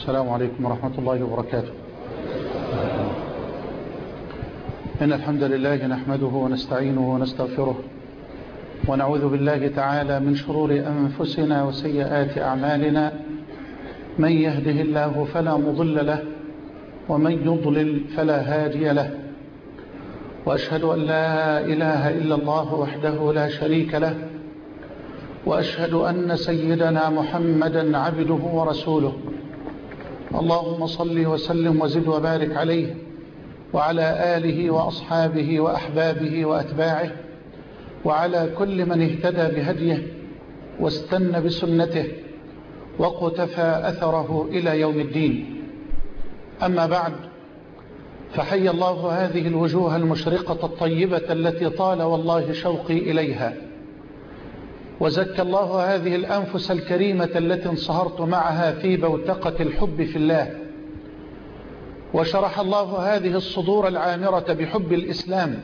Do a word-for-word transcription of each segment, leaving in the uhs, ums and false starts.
السلام عليكم ورحمة الله وبركاته. إن الحمد لله نحمده ونستعينه ونستغفره ونعوذ بالله تعالى من شرور أنفسنا وسيئات أعمالنا. من يهده الله فلا مضل له ومن يضلل فلا هادي له، وأشهد أن لا إله إلا الله وحده لا شريك له، وأشهد أن سيدنا محمدا عبده ورسوله. اللهم صل وسلم وزد وبارك عليه وعلى آله وأصحابه وأحبابه وأتباعه وعلى كل من اهتدى بهديه واستنى بسنته وقتفى أثره إلى يوم الدين. أما بعد، فحي الله هذه الوجوه المشرقة الطيبة التي طال والله شوقي إليها، وزكى الله هذه الأنفس الكريمة التي انصهرت معها في بوتقة الحب في الله، وشرح الله هذه الصدور العامرة بحب الإسلام،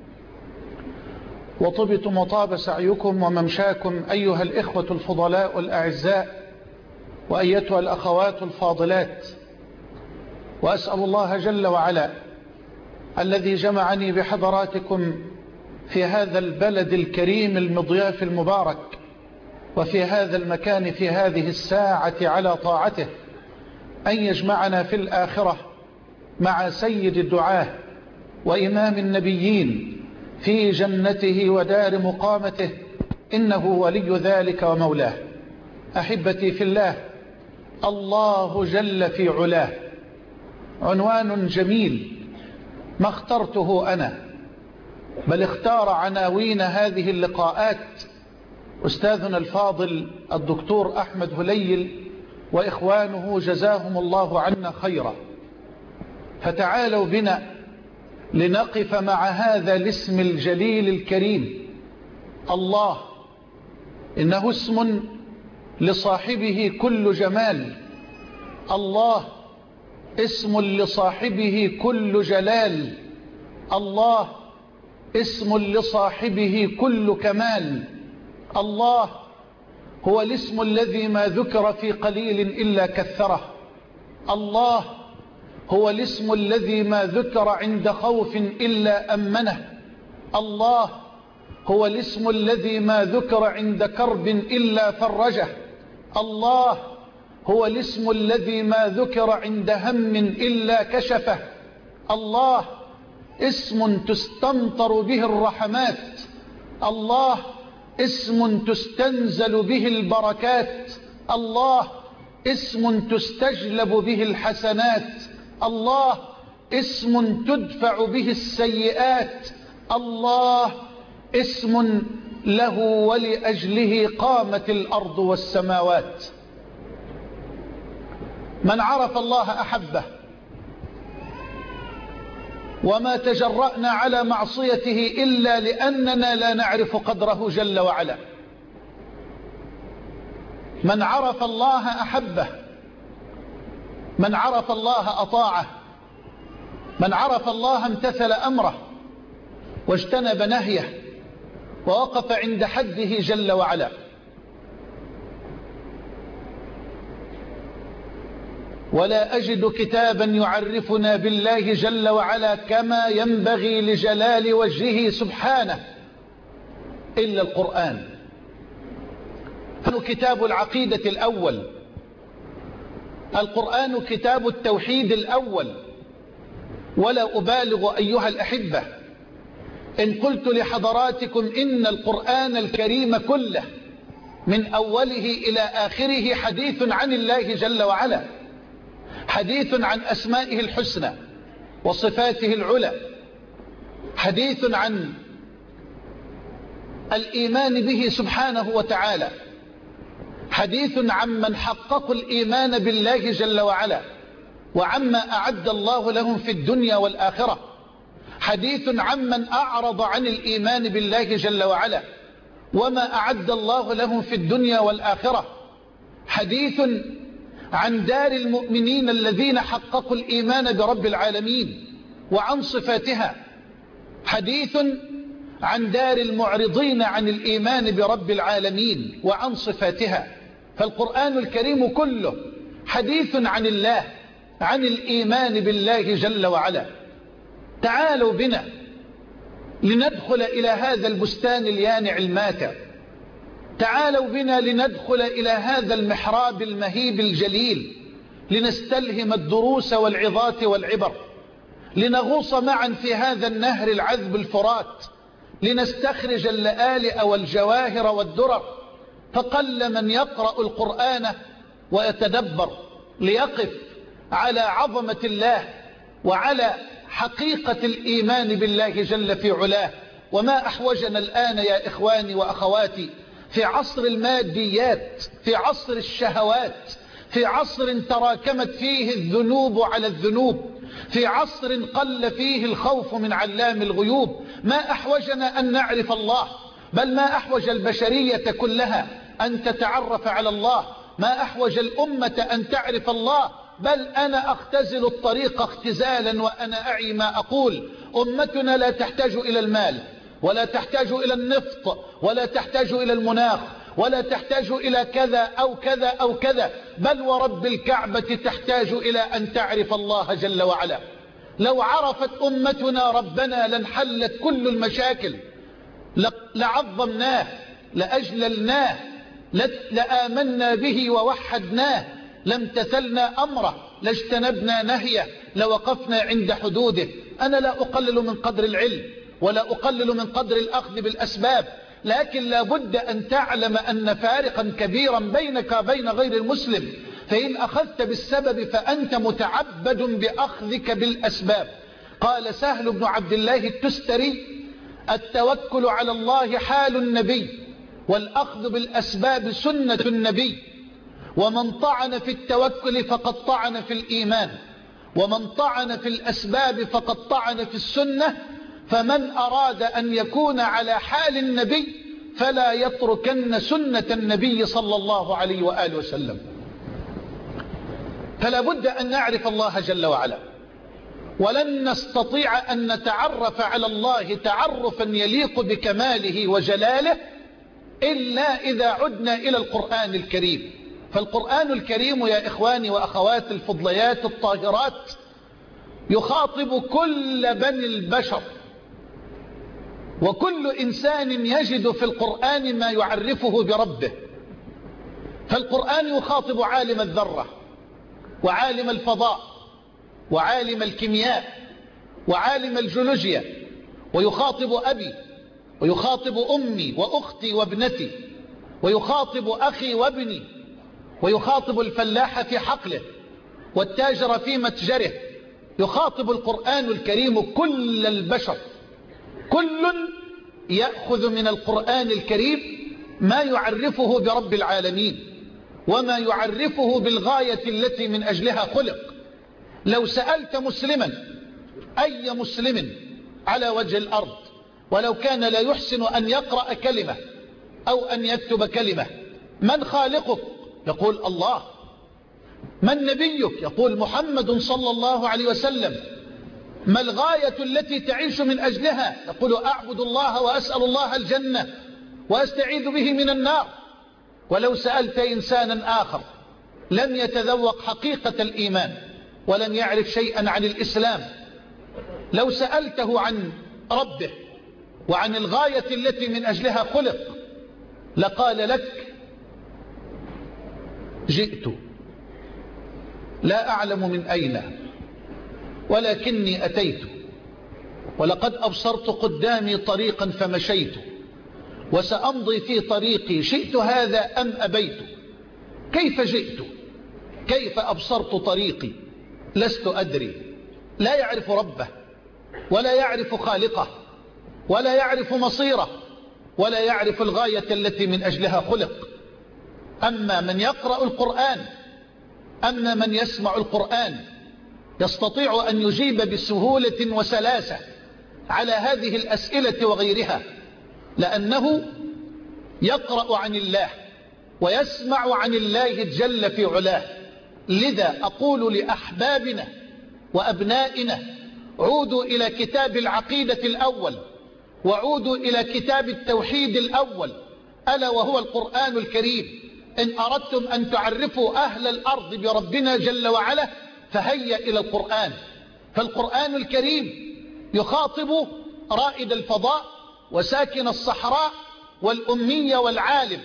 وطبتم وطاب سعيكم وممشاكم أيها الإخوة الفضلاء الأعزاء وأيتها الأخوات الفاضلات. وأسأل الله جل وعلا الذي جمعني بحضراتكم في هذا البلد الكريم المضياف المبارك وفي هذا المكان في هذه الساعة على طاعته أن يجمعنا في الآخرة مع سيد الدعاة وإمام النبيين في جنته ودار مقامته، إنه ولي ذلك ومولاه. أحبتي في الله، الله جل في علاه عنوان جميل ما اخترته أنا، بل اختار عناوين هذه اللقاءات أستاذنا الفاضل الدكتور أحمد هليل وإخوانه جزاهم الله عنا خيرا. فتعالوا بنا لنقف مع هذا الاسم الجليل الكريم الله. إنه اسم لصاحبه كل جمال، الله اسم لصاحبه كل جلال، الله اسم لصاحبه كل كمال. الله هو الاسم الذي ما ذكر في قليل إلا كثره. الله هو الاسم الذي ما ذكر عند خوف إلا أمنه. الله هو الاسم الذي ما ذكر عند كرب إلا فرجه. الله هو الاسم الذي ما ذكر عند هم إلا كشفه. الله اسم تستمطر به الرحمات، الله اسم تستنزل به البركات، الله اسم تستجلب به الحسنات، الله اسم تدفع به السيئات، الله اسم له ولأجله قامت الأرض والسماوات. من عرف الله أحبه، وما تجرأنا على معصيته إلا لأننا لا نعرف قدره جل وعلا. من عرف الله أحبه، من عرف الله أطاعه، من عرف الله امتثل أمره واجتنب نهيه ووقف عند حده جل وعلا. ولا أجد كتابا يعرفنا بالله جل وعلا كما ينبغي لجلال وجهه سبحانه إلا القرآن. فهو كتاب العقيدة الأول، القرآن كتاب التوحيد الأول. ولا أبالغ أيها الأحبة إن قلت لحضراتكم إن القرآن الكريم كله من أوله إلى آخره حديث عن الله جل وعلا، حديث عن أسمائه الحسنى وصفاته العلى، حديث عن الإيمان به سبحانه وتعالى، حديث عن من حققوا الإيمان بالله جل وعلا وعما أعد الله لهم في الدنيا والآخرة، حديث عن من أعرض عن الإيمان بالله جل وعلا وما أعد الله لهم في الدنيا والآخرة، حديث عن دار المؤمنين الذين حققوا الإيمان برب العالمين وعن صفاتها، حديث عن دار المعرضين عن الإيمان برب العالمين وعن صفاتها. فالقرآن الكريم كله حديث عن الله، عن الإيمان بالله جل وعلا. تعالوا بنا لندخل إلى هذا البستان اليانع الماتع، تعالوا بنا لندخل إلى هذا المحراب المهيب الجليل، لنستلهم الدروس والعظات والعبر، لنغوص معا في هذا النهر العذب الفرات، لنستخرج اللآلئ والجواهر والدرر. فقل من يقرأ القرآن ويتدبر ليقف على عظمة الله وعلى حقيقة الإيمان بالله جل في علاه. وما أحوجنا الآن يا إخواني وأخواتي في عصر الماديات، في عصر الشهوات، في عصر تراكمت فيه الذنوب على الذنوب، في عصر قل فيه الخوف من علام الغيوب، ما أحوجنا أن نعرف الله، بل ما أحوج البشرية كلها أن تتعرف على الله، ما أحوج الأمة أن تعرف الله. بل أنا أختزل الطريق اختزالا وأنا أعي ما أقول. أمتنا لا تحتاج إلى المال، ولا تحتاج إلى النفط، ولا تحتاج إلى المناخ، ولا تحتاج إلى كذا أو كذا أو كذا، بل ورب الكعبة تحتاج إلى أن تعرف الله جل وعلا. لو عرفت أمتنا ربنا لانحلت كل المشاكل، لعظمناه، لأجللناه، لآمنا به ووحدناه، لامتثلنا أمره، لاجتنبنا نهيه، لوقفنا عند حدوده. أنا لا أقلل من قدر العلم، ولا أقلل من قدر الأخذ بالأسباب، لكن لا بد أن تعلم أن فارقا كبيرا بينك وبين غير المسلم. فإن أخذت بالسبب فأنت متعبد بأخذك بالأسباب. قال سهل بن عبد الله التستري: التوكل على الله حال النبي، والأخذ بالأسباب سنة النبي. ومن طعن في التوكل فقد طعن في الإيمان، ومن طعن في الأسباب فقد طعن في السنة. فمن أراد أن يكون على حال النبي فلا يتركن سنة النبي صلى الله عليه وآله وسلم. فلا بد أن نعرف الله جل وعلا، ولن نستطيع أن نتعرف على الله تعرفا يليق بكماله وجلاله إلا إذا عدنا إلى القرآن الكريم. فالقرآن الكريم يا إخواني وأخوات الفضليات الطاهرات يخاطب كل بني البشر، وكل إنسان يجد في القرآن ما يعرفه بربه. فالقرآن يخاطب عالم الذرة، وعالم الفضاء، وعالم الكيمياء، وعالم الجيولوجيا، ويخاطب أبي، ويخاطب أمي وأختي وابنتي، ويخاطب أخي وابني، ويخاطب الفلاح في حقله، والتاجر في متجره. يخاطب القرآن الكريم كل البشر، كل يأخذ من القرآن الكريم ما يعرفه برب العالمين، وما يعرفه بالغاية التي من أجلها خلق. لو سألت مسلما، أي مسلم على وجه الأرض، ولو كان لا يحسن أن يقرأ كلمة أو أن يكتب كلمة: من خالقك؟ يقول الله. من نبيك؟ يقول محمد صلى الله عليه وسلم. ما الغاية التي تعيش من أجلها؟ يقول أعبد الله وأسأل الله الجنة وأستعيذ به من النار. ولو سألت إنسانا آخر لم يتذوق حقيقة الإيمان، ولم يعرف شيئا عن الإسلام، لو سألته عن ربه وعن الغاية التي من أجلها خلق، لقال لك: جئت لا أعلم من أين، ولكني أتيت، ولقد أبصرت قدامي طريقا فمشيت، وسأمضي في طريقي، شئت هذا أم أبيت. كيف جئت؟ كيف أبصرت طريقي؟ لست أدري. لا يعرف ربه، ولا يعرف خالقه، ولا يعرف مصيره، ولا يعرف الغاية التي من أجلها خلق. أما من يقرأ القرآن، أما من يسمع القرآن، يستطيع أن يجيب بسهولة وسلاسة على هذه الأسئلة وغيرها، لأنه يقرأ عن الله ويسمع عن الله جل في علاه. لذا أقول لأحبابنا وأبنائنا: عودوا إلى كتاب العقيدة الأول، وعودوا إلى كتاب التوحيد الأول، ألا وهو القرآن الكريم. إن أردتم أن تعرفوا أهل الأرض بربنا جل وعلا فهيا إلى القرآن. فالقرآن الكريم يخاطب رائد الفضاء وساكن الصحراء والأمية والعالم،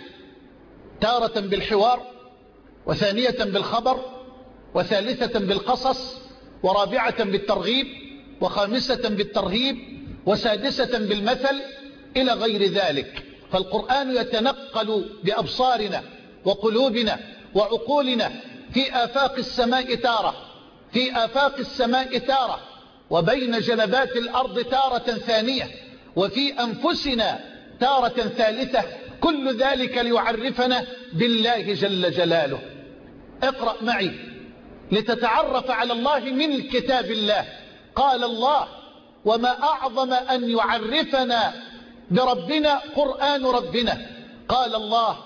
تارة بالحوار، وثانية بالخبر، وثالثة بالقصص، ورابعة بالترغيب، وخامسة بالترهيب، وسادسة بالمثل، إلى غير ذلك. فالقرآن يتنقل بأبصارنا وقلوبنا وعقولنا في آفاق السماء تارة في آفاق السماء تارة وبين جنبات الأرض تارة ثانية، وفي أنفسنا تارة ثالثة، كل ذلك ليعرفنا بالله جل جلاله. اقرأ معي لتتعرف على الله من كتاب الله. قال الله: وما أعظم أن يعرفنا بربنا قرآن ربنا. قال الله: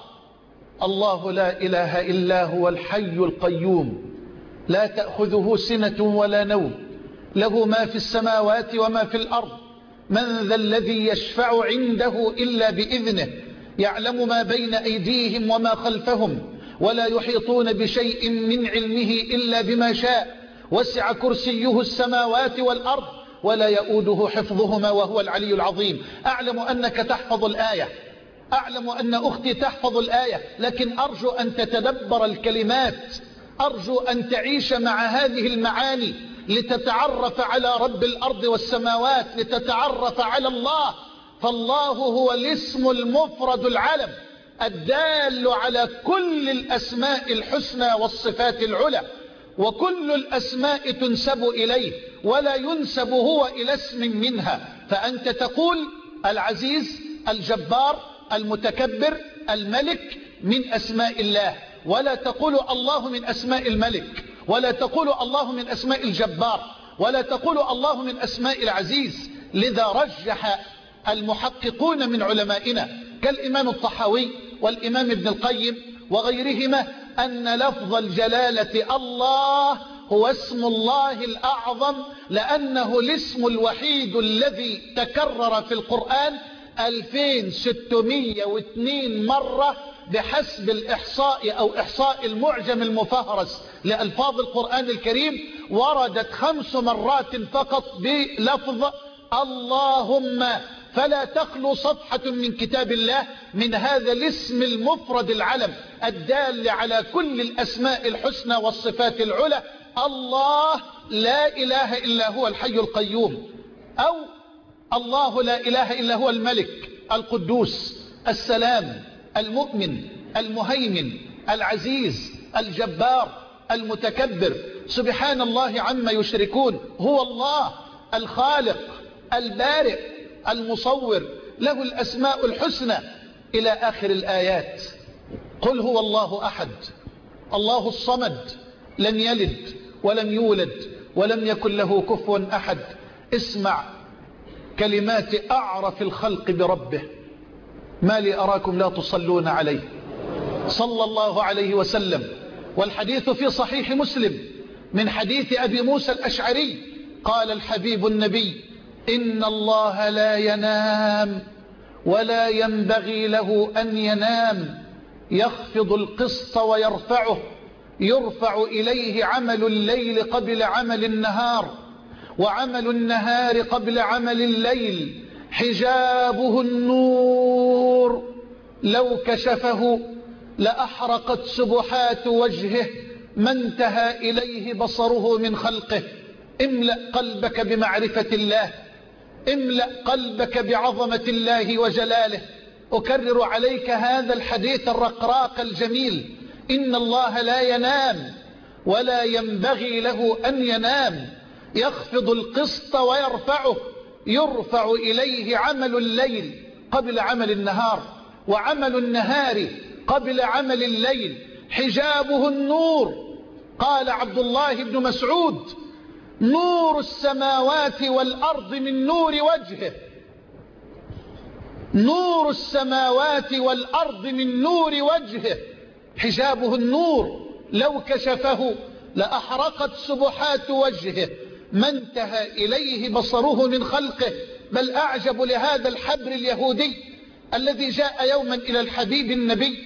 الله لا إله إلا هو الحي القيوم لا تأخذه سنة ولا نوم له ما في السماوات وما في الأرض من ذا الذي يشفع عنده إلا بإذنه يعلم ما بين أيديهم وما خلفهم ولا يحيطون بشيء من علمه إلا بما شاء وسع كرسيه السماوات والأرض ولا يؤوده حفظهما وهو العلي العظيم. أعلم أنك تحفظ الآية، أعلم أن أختي تحفظ الآية، لكن أرجو أن تتدبر الكلمات، أرجو أن تعيش مع هذه المعاني لتتعرف على رب الأرض والسماوات، لتتعرف على الله. فالله هو الاسم المفرد العلم الدال على كل الأسماء الحسنى والصفات العلى، وكل الأسماء تنسب إليه ولا ينسب هو إلى اسم منها. فأنت تقول العزيز، الجبار، المتكبر، الملك من أسماء الله، ولا تقول الله من أسماء الملك، ولا تقول الله من أسماء الجبار، ولا تقول الله من أسماء العزيز. لذا رجح المحققون من علمائنا كالإمام الطحاوي والإمام ابن القيم وغيرهما أن لفظ الجلالة الله هو اسم الله الأعظم، لأنه الاسم الوحيد الذي تكرر في القرآن ألفين وستمائة واثنين مرة بحسب الإحصاء أو إحصاء المعجم المفهرس لألفاظ القرآن الكريم. وردت خمس مرات فقط بلفظ اللهم، فلا تخلو صفحة من كتاب الله من هذا الاسم المفرد العلم الدال على كل الأسماء الحسنى والصفات العلى. الله لا إله إلا هو الحي القيوم، أو الله لا إله إلا هو الملك القدوس السلام المؤمن المهيمن العزيز الجبار المتكبر، سبحان الله عما يشركون. هو الله الخالق البارئ المصور، له الأسماء الحسنى إلى آخر الآيات. قل هو الله أحد الله الصمد لم يلد ولم يولد ولم يكن له كفوا أحد. اسمع كلمات أعرف الخلق بربه: ما لي أراكم لا تصلون عليه صلى الله عليه وسلم. والحديث في صحيح مسلم من حديث أبي موسى الأشعري قال الحبيب النبي: إن الله لا ينام ولا ينبغي له أن ينام، يخفض القسط ويرفعه، يرفع إليه عمل الليل قبل عمل النهار، وعمل النهار قبل عمل الليل، حجابه النور، لو كشفه لأحرقت سبحات وجهه ما انتهى إليه بصره من خلقه. املأ قلبك بمعرفة الله، املأ قلبك بعظمة الله وجلاله. أكرر عليك هذا الحديث الرقراق الجميل: إن الله لا ينام ولا ينبغي له أن ينام، يخفض القسط ويرفعه، يرفع إليه عمل الليل قبل عمل النهار، وعمل النهار قبل عمل الليل، حجابه النور. قال عبد الله بن مسعود: نور السماوات والأرض من نور وجهه، نور السماوات والأرض من نور وجهه، حجابه النور، لو كشفه لأحرقت سبحات وجهه ما انتهى إليه بصره من خلقه. بل أعجب لهذا الحبر اليهودي الذي جاء يوما إلى الحبيب النبي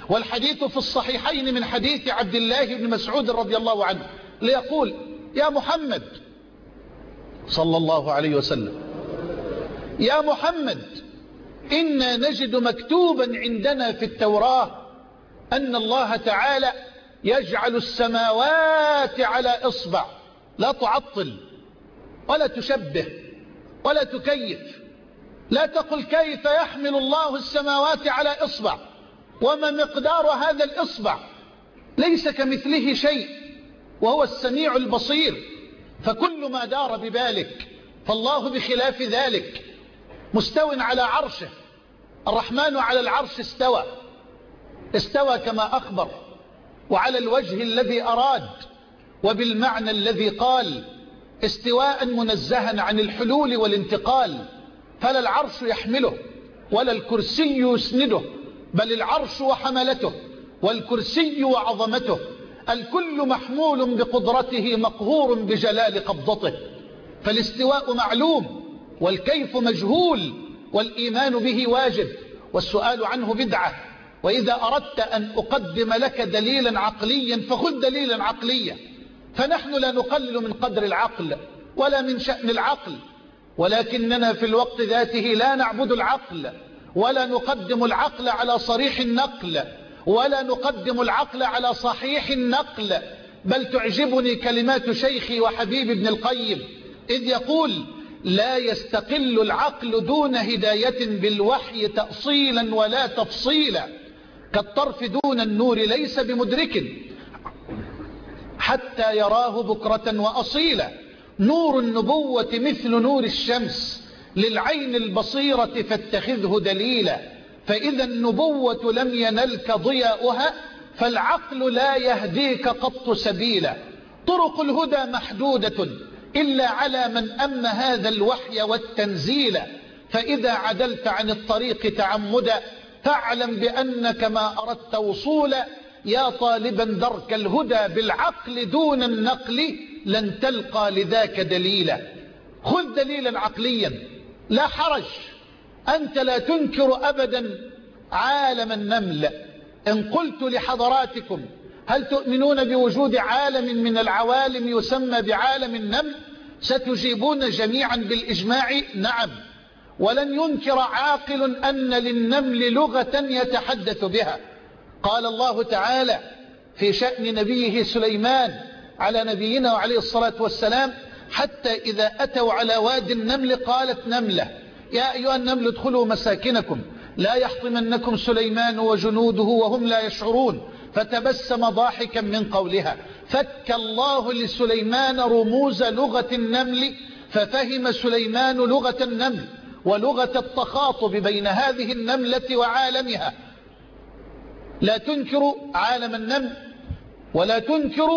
والحديث في الصحيحين من حديث عبد الله بن مسعود رضي الله عنه ليقول: يا محمد صلى الله عليه وسلم، يا محمد، إنا نجد مكتوبا عندنا في التوراة أن الله تعالى يجعل السماوات على إصبع. لا تعطل ولا تشبه ولا تكيف، لا تقل كيف يحمل الله السماوات على إصبع وما مقدار هذا الإصبع، ليس كمثله شيء وهو السميع البصير، فكل ما دار ببالك، فالله بخلاف ذلك مستو على عرشه. الرحمن على العرش استوى استوى كما أخبر، وعلى الوجه الذي أراد، وبالمعنى الذي قال، استواء منزها عن الحلول والانتقال، فلا العرش يحمله ولا الكرسي يسنده، بل العرش وحملته والكرسي وعظمته، الكل محمول بقدرته مقهور بجلال قبضته. فالاستواء معلوم والكيف مجهول، والإيمان به واجب والسؤال عنه بدعة. وإذا أردت أن أقدم لك دليلا عقليا فخذ دليلا عقليا، فنحن لا نقلل من قدر العقل ولا من شأن العقل، ولكننا في الوقت ذاته لا نعبد العقل ولا نقدم العقل على صريح النقل ولا نقدم العقل على صحيح النقل. بل تعجبني كلمات شيخي وحبيب ابن القيم إذ يقول: لا يستقل العقل دون هداية بالوحي تأصيلا ولا تفصيلا، كالطرف دون النور ليس بمدرك حتى يراه بكرة وأصيلا. نور النبوة مثل نور الشمس للعين البصيرة فاتخذه دليلا، فإذا النبوة لم ينلك ضياؤها فالعقل لا يهديك قط سبيلا. طرق الهدى محدودة إلا على من أم هذا الوحي والتنزيل، فإذا عدلت عن الطريق تعمدا فاعلم بأنك ما أردت وصولا. يا طالبا درك الهدى بالعقل دون النقل لن تلقى لذاك دليلا. خذ دليلا عقليا لا حرج، أنت لا تنكر أبدا عالم النمل. إن قلت لحضراتكم: هل تؤمنون بوجود عالم من العوالم يسمى بعالم النمل؟ ستجيبون جميعا بالإجماع: نعم. ولن ينكر عاقل أن للنمل لغة يتحدث بها. قال الله تعالى في شأن نبيه سليمان على نبينا وعليه الصلاة والسلام: حتى إذا أتوا على واد النمل قالت نملة يا أيها النمل ادخلوا مساكنكم لا يحطمنكم سليمان وجنوده وهم لا يشعرون، فتبسم ضاحكا من قولها. فك الله لسليمان رموز لغة النمل ففهم سليمان لغة النمل ولغة التخاطب بين هذه النملة وعالمها. لا تنكر عالم النمل ولا تنكر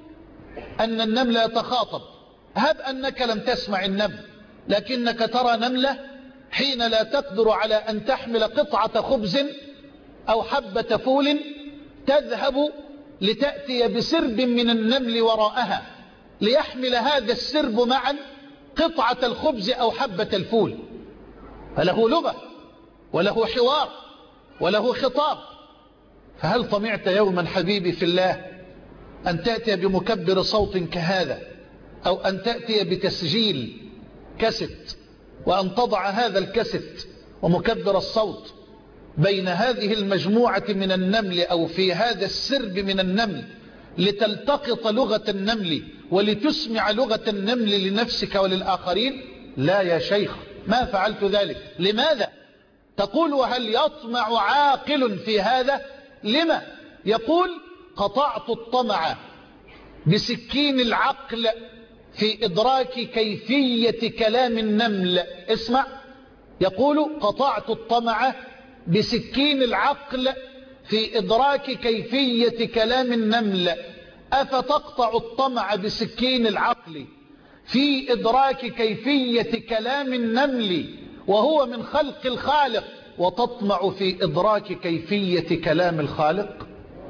أن النمل يتخاطب. هب أنك لم تسمع النمل، لكنك ترى نملة حين لا تقدر على أن تحمل قطعة خبز أو حبة فول تذهب لتأتي بسرب من النمل وراءها ليحمل هذا السرب معا قطعة الخبز أو حبة الفول، فله لغة وله حوار وله خطاب. فهل طمعت يوما حبيبي في الله أن تأتي بمكبر صوت كهذا، أو أن تأتي بتسجيل كست وأن تضع هذا الكست ومكبر الصوت بين هذه المجموعة من النمل أو في هذا السرب من النمل لتلتقط لغة النمل ولتسمع لغة النمل لنفسك وللآخرين؟ لا يا شيخ، ما فعلت ذلك. لماذا؟ تقول: وهل يطمع عاقل في هذا؟ لما؟ يقول: قطعت الطمع بسكين العقل في إدراك كيفية كلام النمل. اسمع، يقول: قطعت الطمع بسكين العقل في إدراك كيفية كلام النمل. أفتقطع الطمع بسكين العقل في إدراك كيفية كلام النمل وهو من خلق الخالق، وتطمع في إدراك كيفية كلام الخالق؟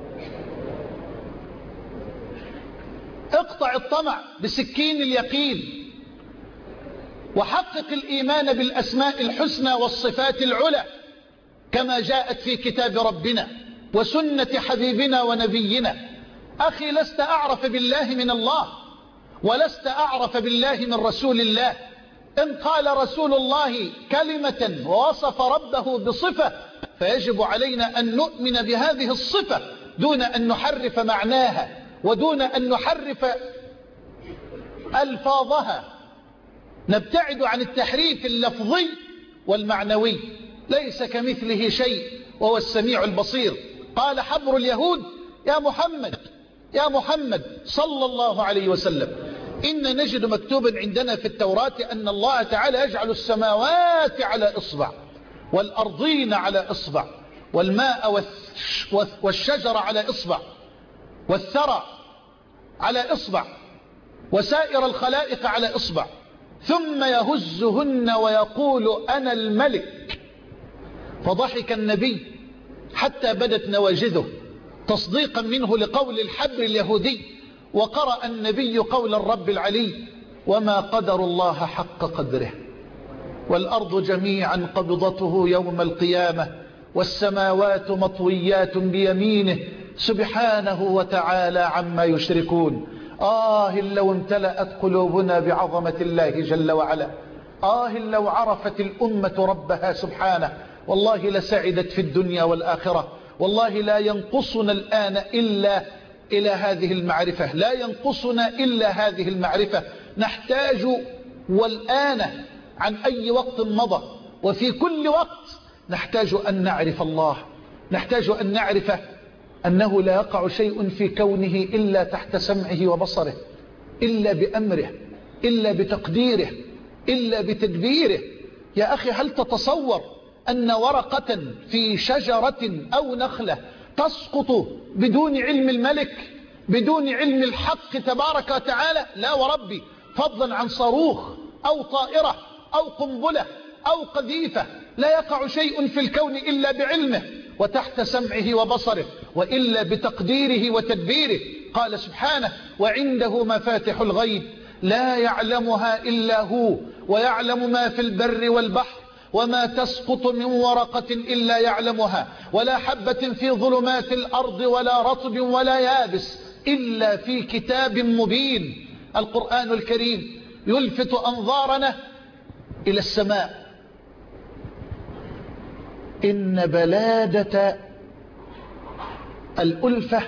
اقطع الطمع بسكين اليقين، وحقق الإيمان بالأسماء الحسنى والصفات العلى كما جاءت في كتاب ربنا. وسنة حبيبنا ونبينا. أخي لست أعرف بالله من الله، ولست أعرف بالله من رسول الله. إن قال رسول الله كلمة ووصف ربه بصفة فيجب علينا أن نؤمن بهذه الصفة دون أن نحرف معناها ودون أن نحرف ألفاظها. نبتعد عن التحريف اللفظي والمعنوي. ليس كمثله شيء وهو السميع البصير. قال حبر اليهود يا محمد يا محمد صلى الله عليه وسلم إن نجد مكتوبا عندنا في التوراة أن الله تعالى يجعل السماوات على إصبع والأرضين على إصبع والماء والشجر على إصبع والثرى على إصبع وسائر الخلائق على إصبع، ثم يهزهن ويقول أنا الملك. فضحك النبي حتى بدت نواجذه تصديقا منه لقول الحبر اليهودي، وقرأ النبي قول الرب العلي وما قدر الله حق قدره والأرض جميعا قبضته يوم القيامة والسماوات مطويات بيمينه سبحانه وتعالى عما يشركون. آه لو امتلأت قلوبنا بعظمة الله جل وعلا، آه لو عرفت الأمة ربها سبحانه، والله لسعدت في الدنيا والآخرة. والله لا ينقصنا الآن إلا إلى هذه المعرفة، لا ينقصنا إلا هذه المعرفة. نحتاج والآن عن أي وقت مضى وفي كل وقت نحتاج أن نعرف الله، نحتاج أن نعرف أنه لا يقع شيء في كونه إلا تحت سمعه وبصره، إلا بأمره، إلا بتقديره، إلا بتدبيره. يا أخي هل تتصور أن ورقة في شجرة أو نخلة تسقط بدون علم الملك، بدون علم الحق تبارك وتعالى؟ لا وربي، فضلا عن صاروخ أو طائرة أو قنبلة أو قذيفة. لا يقع شيء في الكون إلا بعلمه وتحت سمعه وبصره، وإلا بتقديره وتدبيره. قال سبحانه وعنده مفاتح الغيب لا يعلمها إلا هو ويعلم ما في البر والبحر وما تسقط من ورقة إلا يعلمها ولا حبة في ظلمات الأرض ولا رطب ولا يابس إلا في كتاب مبين. القرآن الكريم يلفت أنظارنا إلى السماء. إن بلادة الألفة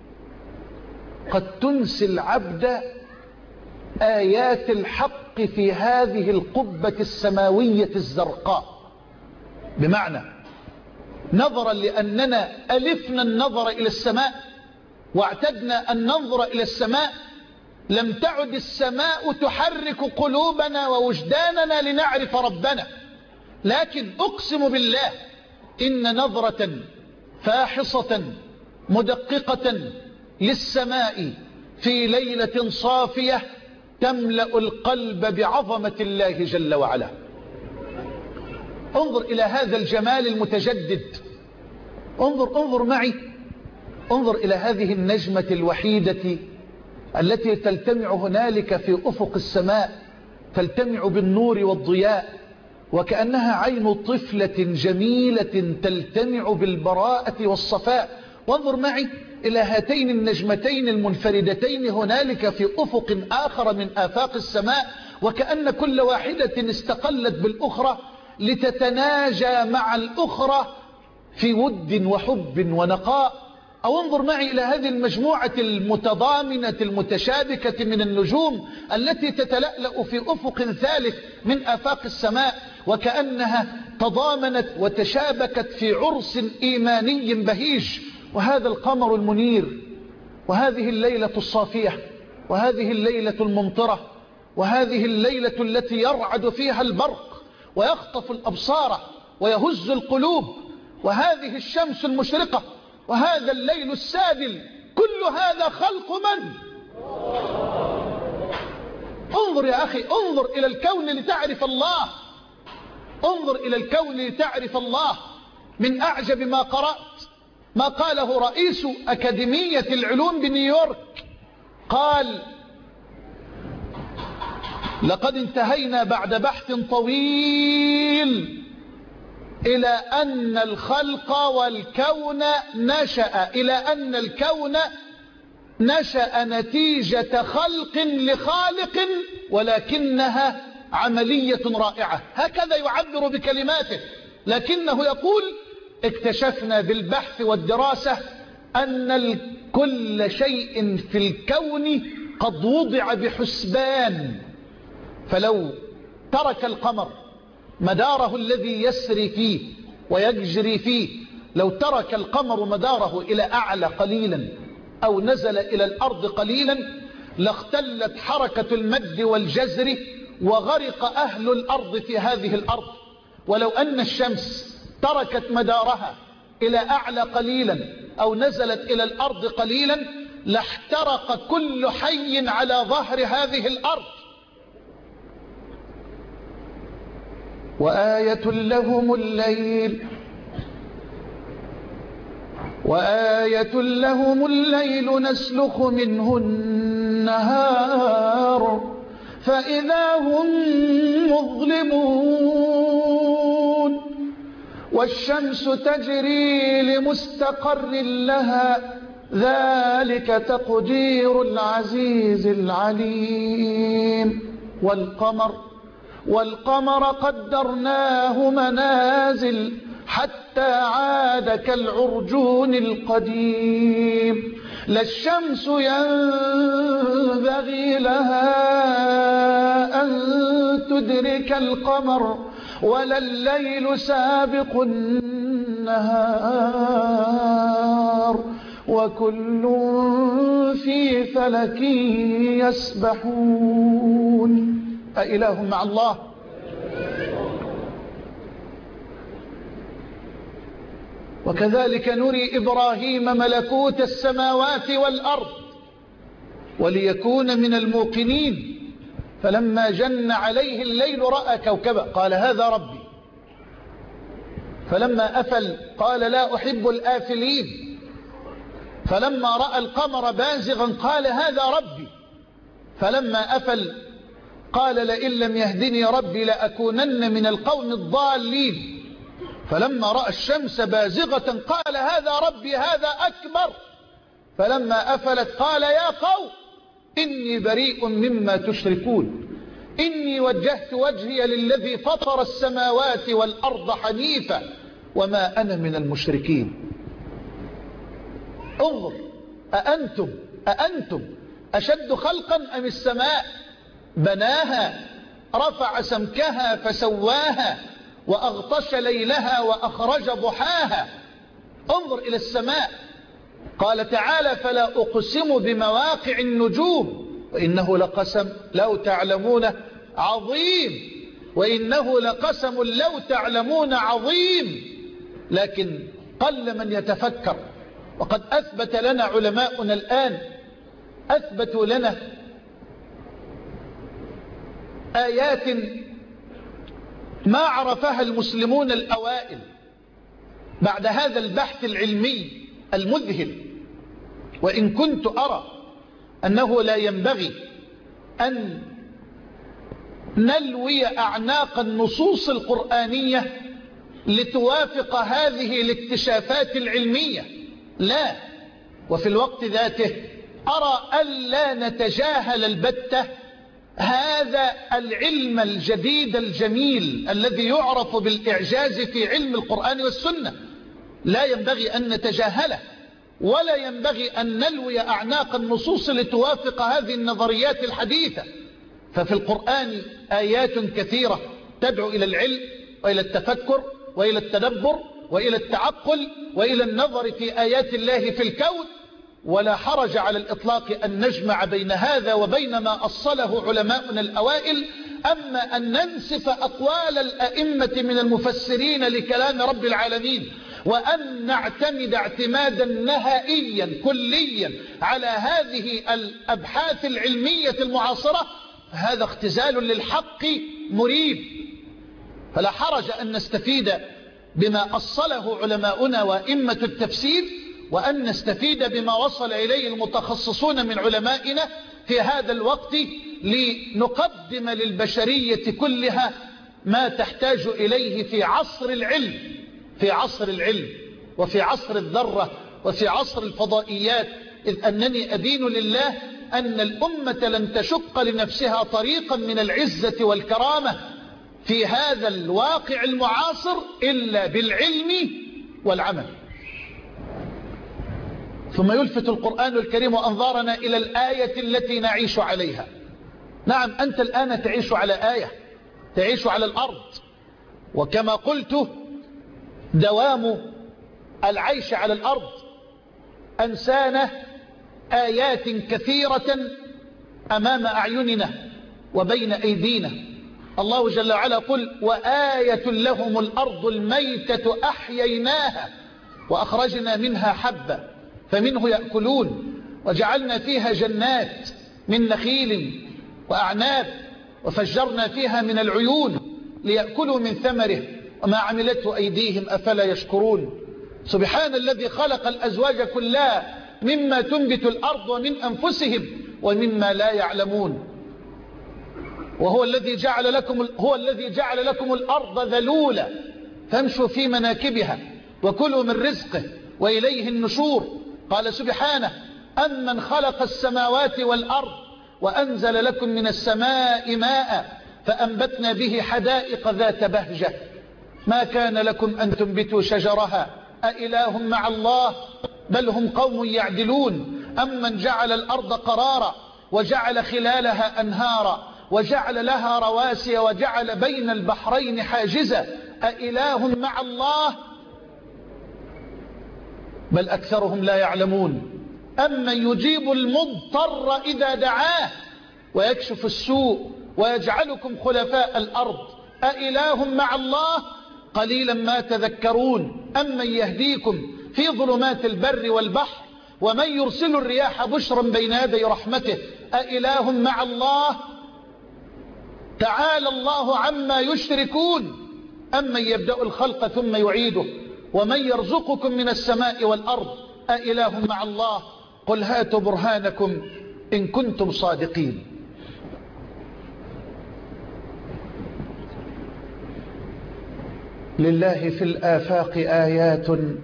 قد تنسي العبد آيات الحق في هذه القبة السماوية الزرقاء. بمعنى نظرا لأننا ألفنا النظر إلى السماء واعتدنا أن ننظر إلى السماء، لم تعد السماء تحرك قلوبنا ووجداننا لنعرف ربنا. لكن أقسم بالله إن نظرة فاحصة مدققة للسماء في ليلة صافية تملأ القلب بعظمة الله جل وعلا. انظر إلى هذا الجمال المتجدد. انظر انظر معي، انظر إلى هذه النجمة الوحيدة التي تلتمع هنالك في أفق السماء، تلتمع بالنور والضياء وكأنها عين طفلة جميلة تلتمع بالبراءة والصفاء. وانظر معي إلى هاتين النجمتين المنفردتين هنالك في أفق آخر من آفاق السماء، وكأن كل واحدة استقلت بالأخرى لتتناجى مع الأخرى في ود وحب ونقاء. أو انظر معي إلى هذه المجموعة المتضامنة المتشابكة من النجوم التي تتلألأ في أفق ثالث من آفاق السماء، وكأنها تضامنت وتشابكت في عرس إيماني بهيج. وهذا القمر المنير، وهذه الليلة الصافية، وهذه الليلة الممطرة، وهذه الليلة التي يرعد فيها البرق ويخطف الأبصار ويهز القلوب، وهذه الشمس المشرقة، وهذا الليل السادل، كل هذا خلق من؟ انظر يا أخي، انظر إلى الكون لتعرف الله، انظر إلى الكون لتعرف الله. من أعجب ما قرأت ما قاله رئيس أكاديمية العلوم بنيويورك، قال لقد انتهينا بعد بحث طويل إلى أن الخلق والكون نشأ، إلى أن الكون نشأ نتيجة خلق لخالق، ولكنها عملية رائعة. هكذا يعبر بكلماته، لكنه يقول اكتشفنا بالبحث والدراسة أن كل شيء في الكون قد وضع بحسبان، فلو ترك القمر مداره الذي يسري فيه ويجري فيه، لو ترك القمر مداره إلى أعلى قليلا أو نزل إلى الأرض قليلا لاختلت حركة المد والجزر وغرق أهل الأرض في هذه الأرض. ولو أن الشمس تركت مدارها إلى أعلى قليلا أو نزلت إلى الأرض قليلا لاحترق كل حي على ظهر هذه الأرض. وآية لهم الليل وآية لهم الليل نسلخ منه النهار فإذا هم مظلمون والشمس تجري لمستقر لها ذلك تقدير العزيز العليم. والقمر والقمر قدرناه منازل حتى عاد كالعرجون القديم لا الشمس ينبغي لها أن تدرك القمر ولا الليل سابق النهار وكل في فلك يسبحون. أإله مع الله؟ وكذلك نري إبراهيم ملكوت السماوات والأرض وليكون من الموقنين، فلما جن عليه الليل رأى كوكبا قال هذا ربي، فلما أفل قال لا أحب الآفلين، فلما رأى القمر بازغا قال هذا ربي، فلما أفل قال لئن لم يهدني ربي لأكونن من القوم الضالين، فلما رأى الشمس بازغة قال هذا ربي هذا أكبر، فلما أفلت قال يا قوم إني بريء مما تشركون إني وجهت وجهي للذي فطر السماوات والأرض حنيفا وما أنا من المشركين. انظر أأنتم أأنتم أشد خلقا أم السماء بناها رفع سمكها فسواها وأغطش ليلها وأخرج ضحاها. انظر إلى السماء، قال تعالى فلا أقسم بمواقع النجوم وإنه لقسم لو تعلمون عظيم وإنه لقسم لو تعلمون عظيم. لكن قل من يتفكر، وقد أثبت لنا علماؤنا الآن أثبتوا لنا آيات ما عرفها المسلمون الأوائل بعد هذا البحث العلمي المذهل. وإن كنت أرى أنه لا ينبغي أن نلوي أعناق النصوص القرآنية لتوافق هذه الاكتشافات العلمية، لا، وفي الوقت ذاته أرى ألا نتجاهل البتة هذا العلم الجديد الجميل الذي يعرف بالإعجاز في علم القرآن والسنة، لا ينبغي أن نتجاهله ولا ينبغي أن نلوي أعناق النصوص لتوافق هذه النظريات الحديثة. ففي القرآن آيات كثيرة تدعو إلى العلم وإلى التفكر وإلى التدبر وإلى التعقل وإلى النظر في آيات الله في الكون، ولا حرج على الإطلاق أن نجمع بين هذا وبين ما أصله علماؤنا الأوائل. أما أن ننسف أقوال الأئمة من المفسرين لكلام رب العالمين وأن نعتمد اعتمادا نهائيا كليا على هذه الأبحاث العلمية المعاصرة، هذا اختزال للحق مريب. فلا حرج أن نستفيد بما أصله علماؤنا وأئمة التفسير، وأن نستفيد بما وصل إليه المتخصصون من علمائنا في هذا الوقت لنقدم للبشرية كلها ما تحتاج إليه في عصر العلم، في عصر العلم وفي عصر الذرة وفي عصر الفضائيات، إذ أنني أدين لله أن الأمة لن تشق لنفسها طريقا من العزة والكرامة في هذا الواقع المعاصر إلا بالعلم والعمل. ثم يلفت القرآن الكريم أنظارنا إلى الآية التي نعيش عليها. نعم، أنت الآن تعيش على آية، تعيش على الأرض، وكما قلت دوام العيش على الأرض أنسانا آيات كثيرة أمام أعيننا وبين أيدينا. الله جل وعلا قل وآية لهم الأرض الميتة أحييناها وأخرجنا منها حبا فمنه يأكلون وجعلنا فيها جنات من نخيل وأعناب وفجرنا فيها من العيون ليأكلوا من ثمره وما عملته أيديهم أفلا يشكرون. سبحان الذي خلق الأزواج كلها مما تنبت الأرض ومن أنفسهم ومما لا يعلمون. وهو الذي جعل لكم هو الذي جعل لكم الأرض ذلولا فامشوا في مناكبها وكلوا من رزقه وإليه النشور. قال سبحانه أمن خلق السماوات والأرض وأنزل لكم من السماء ماء فأنبتنا به حدائق ذات بهجة ما كان لكم أن تنبتوا شجرها أإله مع الله بل هم قوم يعدلون. أمن جعل الأرض قرارا وجعل خلالها أنهارا وجعل لها رواسي وجعل بين البحرين حاجزا أإله مع الله بل أكثرهم لا يعلمون. أمن يجيب المضطر إذا دعاه ويكشف السوء ويجعلكم خلفاء الأرض أإله مع الله قليلا ما تذكرون. أمن يهديكم في ظلمات البر والبحر ومن يرسل الرياح بشرا بين يدي رحمته أإله مع الله تعالى الله عما يشركون. أمن يبدأ الخلق ثم يعيده ومن يرزقكم من السماء والأرض أإله مع الله قل هاتوا برهانكم إن كنتم صادقين. لله في الآفاق آيات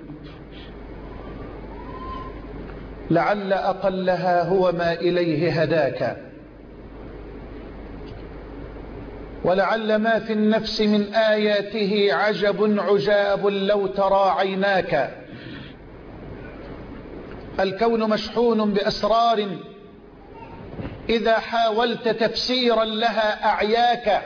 لعل أقلها هو ما إليه هداك ولعل ما في النفس من آياته عجب عجاب لو ترى عيناك. الكون مشحون بأسرار إذا حاولت تفسيرا لها أعياك.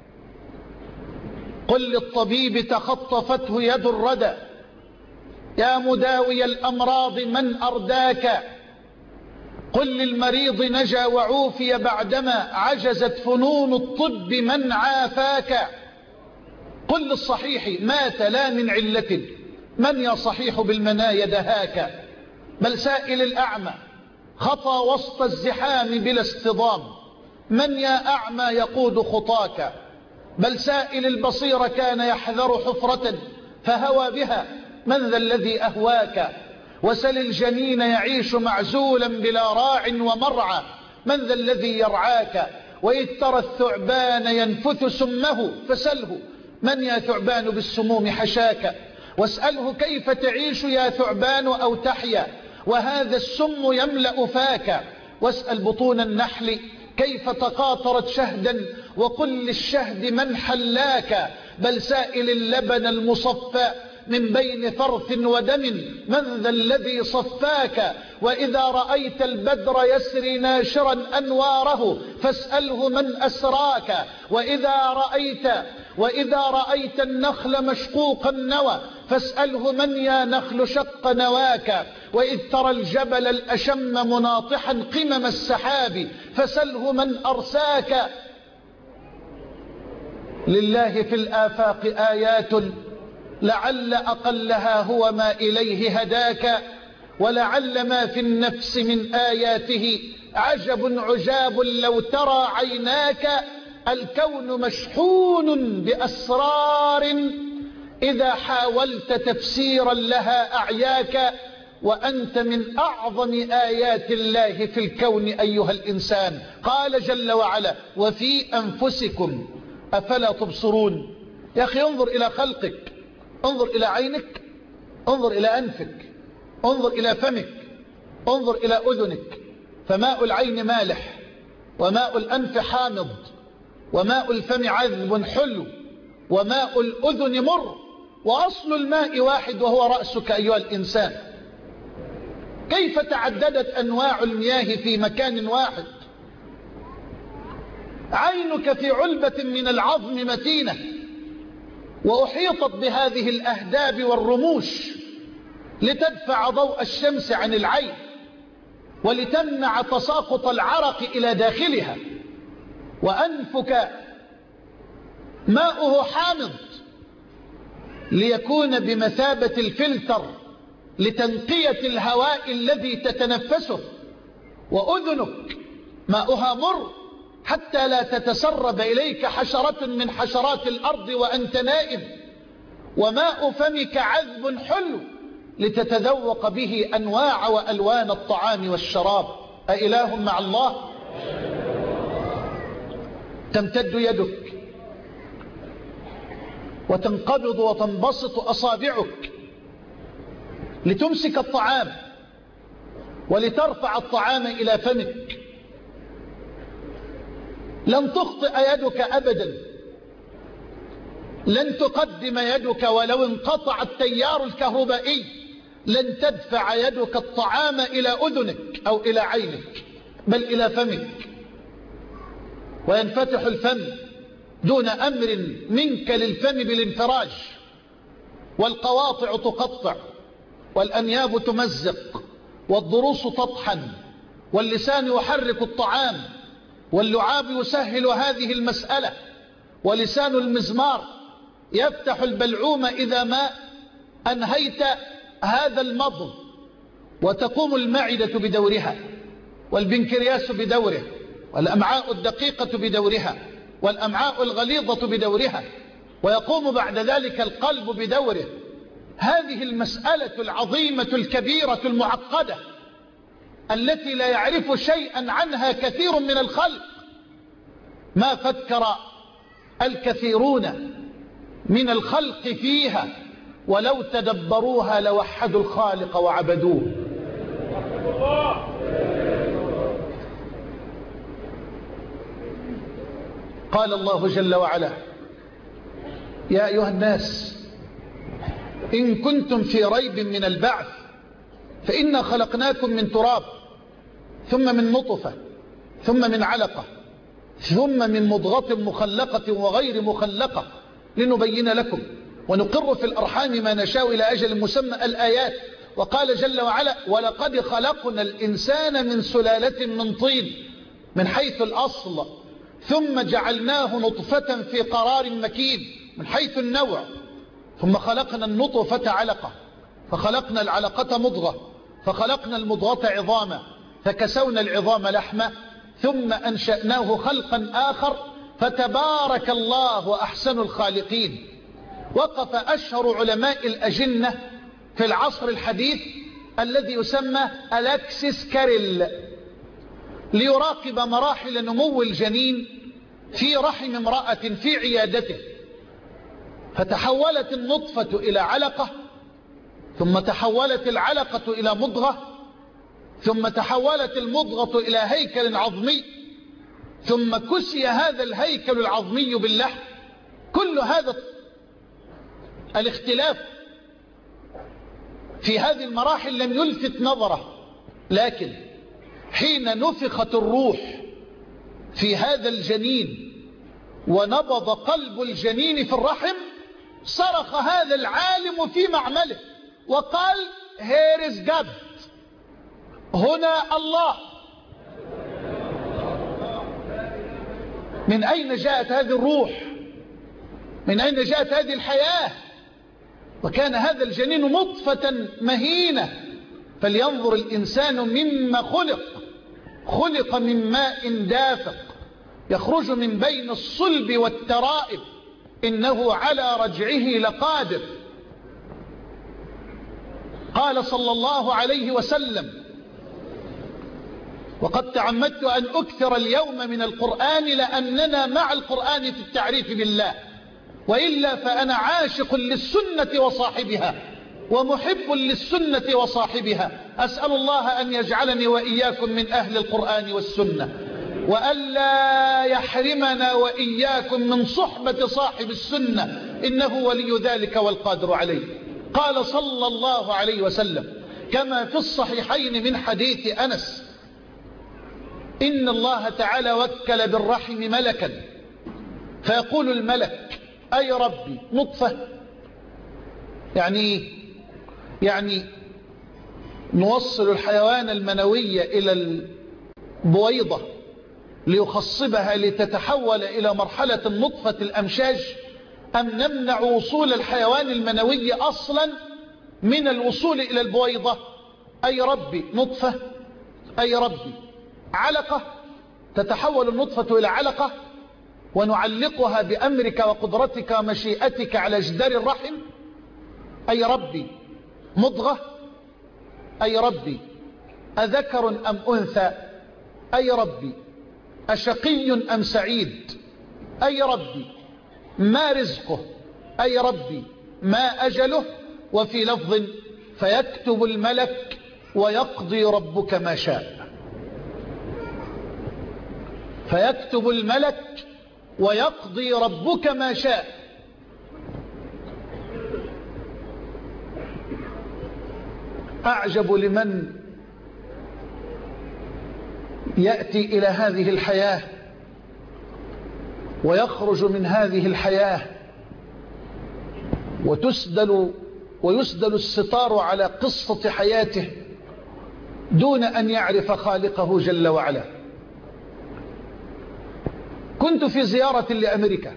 قل للطبيب تخطفته يد الردى يا مداوي الأمراض من أرداك. قل للمريض نجا وعوفي بعدما عجزت فنون الطب من عافاك. قل للصحيح مات لا من علة من يا صحيح بالمنايا دهاك. بل سائل الأعمى خطى وسط الزحام بلا اصطدام من يا أعمى يقود خطاك. بل سائل البصير كان يحذر حفرة فهوى بها من ذا الذي أهواك. وسل الجنين يعيش معزولا بلا راع ومرعى من ذا الذي يرعاك. وإذ ترى الثعبان ينفث سمه فسله من يا ثعبان بالسموم حشاك. واسأله كيف تعيش يا ثعبان أو تحيا وهذا السم يملأ فاك. واسأل بطون النحل كيف تقاطرت شهدا وقل للشهد من حلاك. بل سائل اللبن المصفى من بين فرث ودم من ذا الذي صفاك. وإذا رأيت البدر يسري ناشرا أنواره فاسأله من أسراك. وإذا رأيت وإذا رأيت النخل مشقوق النوى فاسأله من يا نخل شق نواك. وإذ ترى الجبل الأشم مناطحا قمم السحاب فسله من أرساك. لله في الآفاق آيات لعل أقلها هو ما إليه هداك. ولعل ما في النفس من آياته عجب عجاب لو ترى عيناك. الكون مشحون بأسرار إذا حاولت تفسيرا لها أعياك. وأنت من أعظم آيات الله في الكون أيها الإنسان. قال جل وعلا وفي أنفسكم أفلا تبصرون؟ يا أخي انظر إلى خلقك، انظر إلى عينك، انظر إلى أنفك، انظر إلى فمك، انظر إلى أذنك، فماء العين مالح، وماء الأنف حامض، وماء الفم عذب حلو، وماء الأذن مر، وأصل الماء واحد وهو رأسك أيها الإنسان. كيف تعددت أنواع المياه في مكان واحد؟ عينك في علبة من العظم متينة، وأحيطت بهذه الأهداب والرموش لتدفع ضوء الشمس عن العين، ولتمنع تساقط العرق إلى داخلها. وأنفك ماؤه حامض ليكون بمثابة الفلتر لتنقية الهواء الذي تتنفسه. وأذنك ماؤها مر حتى لا تتسرب إليك حشرة من حشرات الأرض وأنت نائم. وماء فمك عذب حلو لتتذوق به أنواع وألوان الطعام والشراب. أإله مع الله؟ تمتد يدك وتنقبض وتنبسط أصابعك لتمسك الطعام ولترفع الطعام إلى فمك. لن تخطئ يدك أبدا، لن تقدم يدك ولو انقطع التيار الكهربائي، لن تدفع يدك الطعام إلى أذنك أو إلى عينك، بل إلى فمك. وينفتح الفم دون أمر منك للفم بالانفراج، والقواطع تقطع، والأنياب تمزق، والضروس تطحن، واللسان يحرك الطعام، واللعاب يسهل هذه المسألة، ولسان المزمار يفتح البلعوم إذا ما أنهيت هذا المضغ. وتقوم المعدة بدورها، والبنكرياس بدوره، والأمعاء الدقيقة بدورها، والأمعاء الغليظة بدورها، ويقوم بعد ذلك القلب بدوره. هذه المسألة العظيمة الكبيرة المعقدة التي لا يعرف شيئا عنها كثير من الخلق، ما فكر الكثيرون من الخلق فيها، ولو تدبروها لوحدوا الخالق وعبدوه. قال الله جل وعلا: يا أيها الناس إن كنتم في ريب من البعث فإنا خلقناكم من تراب، ثم من نطفة، ثم من علقة، ثم من مضغة مخلقة وغير مخلقة لنبين لكم ونقر في الأرحام ما نشاء إلى أجل مسمى الآيات. وقال جل وعلا: ولقد خلقنا الإنسان من سلالة من طين من حيث الأصل، ثم جعلناه نطفة في قرار مكين من حيث النوع، ثم خلقنا النطفة علقة، فخلقنا العلقة مضغة، فخلقنا المضغة عظاما، فكسونا العظام لحمة، ثم أنشأناه خلقا آخر، فتبارك الله أحسن الخالقين. وقف أشهر علماء الأجنة في العصر الحديث الذي يسمى ألكسيس كاريل ليراقب مراحل نمو الجنين في رحم امرأة في عيادته. فتحولت النطفة إلى علقة، ثم تحولت العلقة إلى مضغة، ثم تحولت المضغة إلى هيكل عظمي، ثم كسي هذا الهيكل العظمي باللحم. كل هذا الاختلاف في هذه المراحل لم يلفت نظره، لكن حين نفخت الروح في هذا الجنين ونبض قلب الجنين في الرحم، صرخ هذا العالم في معمله وقال: Here is God، هنا الله. من أين جاءت هذه الروح؟ من أين جاءت هذه الحياة؟ وكان هذا الجنين نطفة مهينة. فلينظر الإنسان مما خلق، خلق من ماء دافق يخرج من بين الصلب والترائب، إنه على رجعه لقادر. قال صلى الله عليه وسلم: وقد تعمدت أن أكثر اليوم من القرآن لأننا مع القرآن في التعريف بالله، وإلا فأنا عاشق للسنة وصاحبها ومحب للسنة وصاحبها. أسأل الله أن يجعلني وإياكم من أهل القرآن والسنة، وألا يحرمنا وإياكم من صحبة صاحب السنة، إنه ولي ذلك والقادر عليه. قال صلى الله عليه وسلم كما في الصحيحين من حديث أنس: إن الله تعالى وكل بالرحم ملكا، فيقول الملك: أي ربي نطفة، يعني يعني نوصل الحيوان المنوي إلى البويضة ليخصبها لتتحول إلى مرحلة النطفة الأمشاج، أم نمنع وصول الحيوان المنوي أصلا من الوصول إلى البويضة؟ أي ربي نطفة، أي ربي علقة، تتحول النطفة إلى علقة ونعلقها بأمرك وقدرتك ومشيئتك على جدار الرحم. أي ربي مضغة، أي ربي أذكر أم أنثى، أي ربي أشقي أم سعيد، أي ربي ما رزقه، أي ربي ما أجله. وفي لفظ: فيكتب الملك ويقضي ربك ما شاء. فيكتب الملك ويقضي ربك ما شاء. أعجب لمن يأتي إلى هذه الحياة ويخرج من هذه الحياة وتسدل ويسدل الستار على قصة حياته دون أن يعرف خالقه جل وعلا. كنت في زيارة لأمريكا،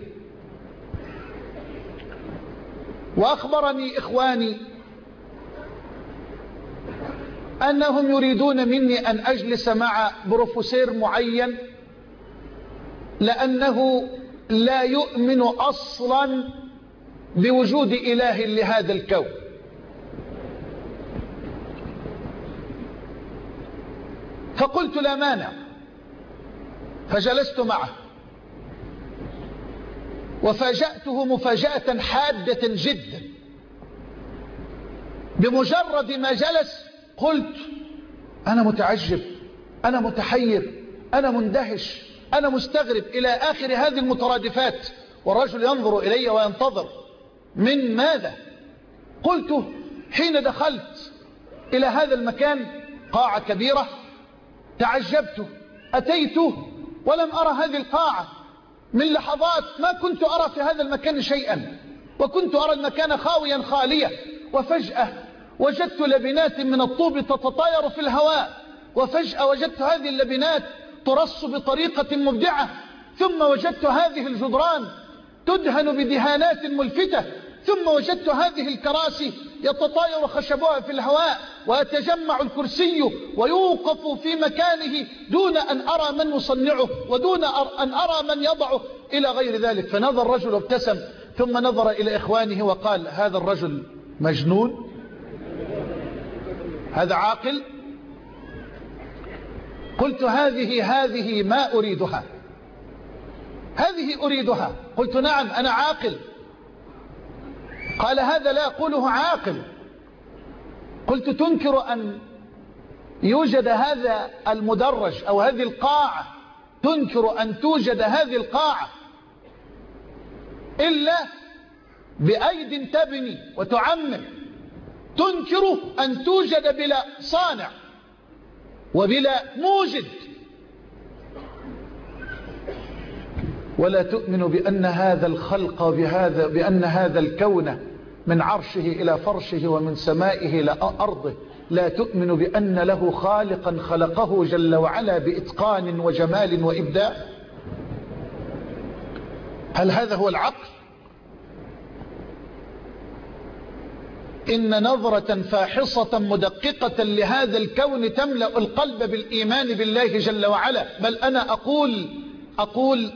وأخبرني إخواني أنهم يريدون مني أن أجلس مع بروفيسور معين لأنه لا يؤمن أصلا بوجود إله لهذا الكون. فقلت لا مانع، فجلست معه وفاجأته مفاجأة حادة جدا. بمجرد ما جلس قلت: أنا متعجب، أنا متحير، أنا مندهش، أنا مستغرب، إلى آخر هذه المترادفات. والرجل ينظر إلي وينتظر من ماذا. قلت: حين دخلت إلى هذا المكان، قاعة كبيرة، تعجبت، أتيت ولم أرى هذه القاعة. من لحظات ما كنت أرى في هذا المكان شيئا، وكنت أرى المكان خاويا خاليا، وفجأة وجدت لبنات من الطوب تتطاير في الهواء، وفجأة وجدت هذه اللبنات ترص بطريقة مبدعة، ثم وجدت هذه الجدران تدهن بدهانات ملفتة، ثم وجدت هذه الكراسي يتطاير خشبها في الهواء، ويتجمع الكرسي ويوقف في مكانه دون أن أرى من يصنعه ودون أن أرى من يضعه إلى غير ذلك. فنظر الرجل وابتسم، ثم نظر إلى إخوانه وقال: هذا الرجل مجنون؟ هذا عاقل؟ قلت: هذه هذه ما أريدها، هذه أريدها. قلت: نعم أنا عاقل. قال: هذا لا أقوله عاقل. قلت: تنكر أن يوجد هذا المدرج أو هذه القاعة، تنكر أن توجد هذه القاعة إلا بأيد تبني وتعمر، تنكر أن توجد بلا صانع وبلا موجد، ولا تؤمن بأن هذا الخلق بهذا بأن هذا الكون من عرشه إلى فرشه ومن سمائه إلى أرضه، لا تؤمن بأن له خالقا خلقه جل وعلا بإتقان وجمال وإبداع. هل هذا هو العقل؟ إن نظرة فاحصة مدققة لهذا الكون تملأ القلب بالإيمان بالله جل وعلا. بل أنا أقول أقول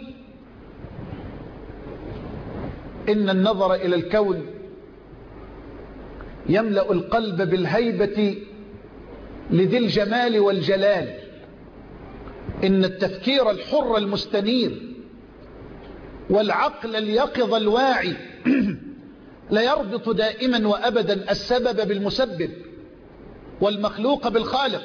إن النظر إلى الكون يملأ القلب بالهيبة لذي الجمال والجلال، إن التفكير الحر المستنير والعقل اليقظ الواعي لا يربط دائما وأبدا السبب بالمسبب والمخلوق بالخالق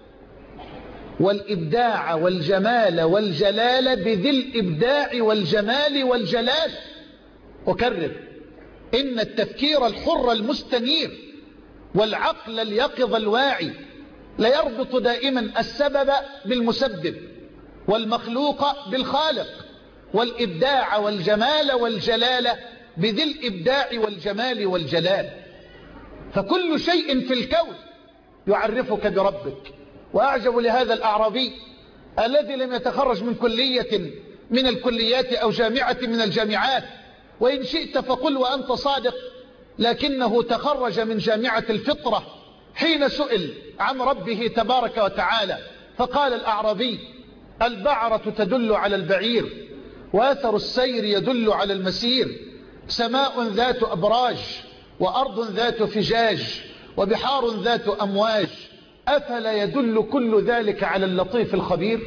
والإبداع والجمال والجلال بذي الإبداع والجمال والجلال. أكرر: إن التفكير الحر المستنير والعقل اليقظ الواعي لا يربط دائما السبب بالمسبب والمخلوق بالخالق والإبداع والجمال والجلال بذي الإبداع والجمال والجلال. فكل شيء في الكون يعرفك بربك. وأعجب لهذا الأعرابي الذي لم يتخرج من كلية من الكليات أو جامعة من الجامعات، وإن شئت فقل وأنت صادق، لكنه تخرج من جامعة الفطرة حين سئل عن ربه تبارك وتعالى، فقال الأعرابي: البعرة تدل على البعير، وأثر السير يدل على المسير، سماء ذات أبراج، وأرض ذات فجاج، وبحار ذات أمواج، أفلا يدل كل ذلك على اللطيف الخبير؟